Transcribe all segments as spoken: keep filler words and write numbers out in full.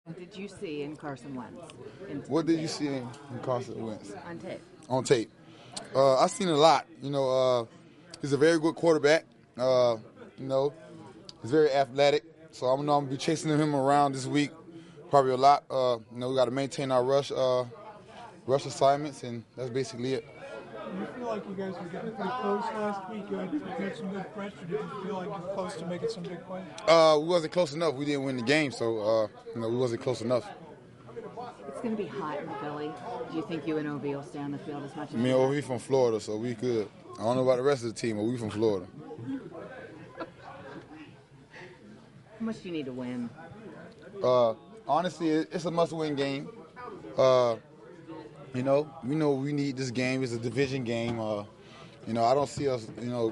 Did you see in Carson Wentz? In, What did you see in, in Carson Wentz? On tape. On tape. Uh, I've seen a lot. You know, uh, he's a very good quarterback. Uh, you know, he's very athletic. So I'm, know I'm going to be chasing him around this week probably a lot. Uh, you know, we got to maintain our rush uh, rush assignments, and that's basically it. Do you feel like you guys were getting pretty close last week? You had, you had some good pressure. Did you feel like you were close to making some big plays? Uh, we wasn't close enough. We didn't win the game, so uh, you know, we wasn't close enough. It's going to be hot in Philly. Do you think you and O V will stay on the field as much as Me and O V from Florida, so we good. I don't know about the rest of the team, but we from Florida. How much do you need to win? Uh, honestly, it's a must-win game. Uh, you know, we know we need this game. It's a division game. Uh, you know, I don't see us, you know,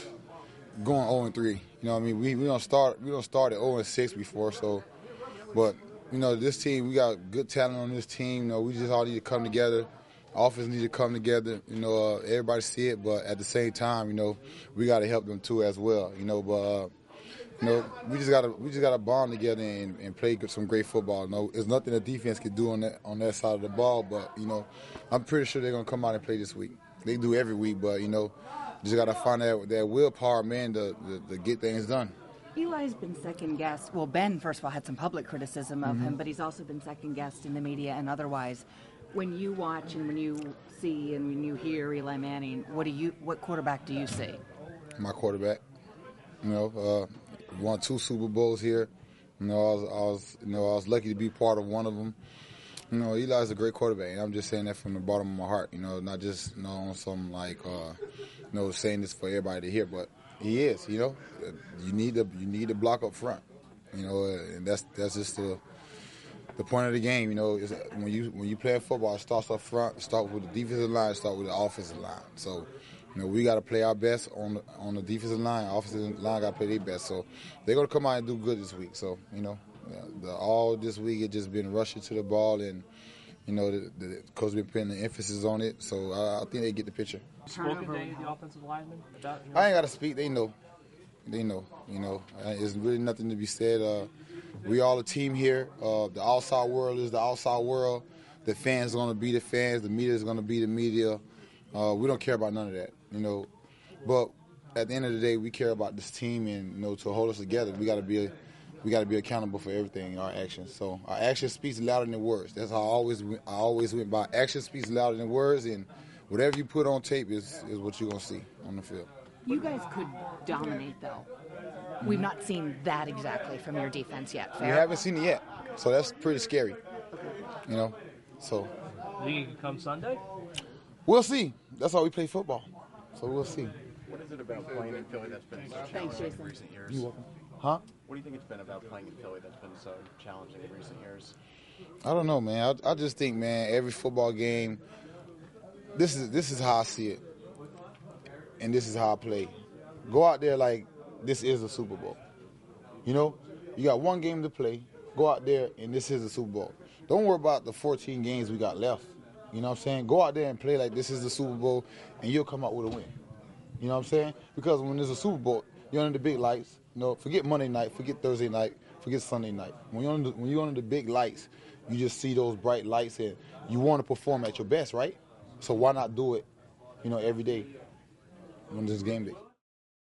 going oh and three. You know what I mean? We we don't start we don't start at oh and six before, so but you know, this team, we got good talent on this team. You know, we just all need to come together. Offense need to come together. You know, uh, everybody see it, but at the same time, you know, we got to help them too as well. You know, but uh, you know, we just gotta we just gotta bond together and, and play some great football. You know, there's nothing the defense can do on that on that side of the ball, but you know, I'm pretty sure they're gonna come out and play this week. They do every week, but you know, just gotta find that that willpower, man, to, to, to get things done. Eli's been second-guessed. Well, Ben, first of all, had some public criticism of Mm-hmm. him, but he's also been second-guessed in the media and otherwise. When you watch and when you see and when you hear Eli Manning, what do you, what quarterback do you see? My quarterback, you know, uh, won two Super Bowls here. You know, I was, I was, you know, I was lucky to be part of one of them. You know, Eli's a great quarterback, and I'm just saying that from the bottom of my heart. You know, not just you know on some like, uh, you know, saying this for everybody to hear, but he is. You know, you need to you need to block up front. You know, and that's that's just the the point of the game. You know, is when you when you play football, it starts up front. Start with the defensive line. Start with the offensive line. So, you know, we got to play our best on the, on the defensive line. Offensive line got to play their best. So they're gonna come out and do good this week. So you know, the, all this week it just been rushing to the ball, and you know, the, the coach been putting the emphasis on it. So I, I think they get the picture. Spoken to any of the offensive linemen about? You know, I ain't got to speak. They know. They know. You know, uh, there's really nothing to be said. Uh, we all a team here. Uh, the outside world is the outside world. The fans are going to be the fans. The media is going to be the media. Uh, we don't care about none of that, you know. But at the end of the day, we care about this team, and you know, to hold us together, we got to be, we got to be accountable for everything in our actions. So our action speaks louder than words. That's how I always, I always went by. Action speaks louder than words, and whatever you put on tape is, is what you're gonna see on the field. You guys could dominate, though. We've not seen that exactly from your defense yet. Fair? We haven't seen it yet, so that's pretty scary. You know, so think it could come Sunday? we'll see. That's how we play football. So we'll see. What is it about playing in Philly that's been so Thanks, challenging Jason. in recent years? You welcome. Huh? What do you think it's been about playing in Philly that's been so challenging in recent years? I don't know, man. I, I just think, man, every football game, this is this is how I see it, and this is how I play. Go out there like this is a Super Bowl. You know, you got one game to play. Go out there, and this is a Super Bowl. Don't worry about the fourteen games we got left. You know what I'm saying? Go out there and play like this is the Super Bowl, and you'll come out with a win. You know what I'm saying? Because when there's a Super Bowl, you're under the big lights. You know, forget Monday night, forget Thursday night, forget Sunday night. When you're under, when you're under the big lights, you just see those bright lights, and you want to perform at your best, right? So why not do it, you know, every day when this game day?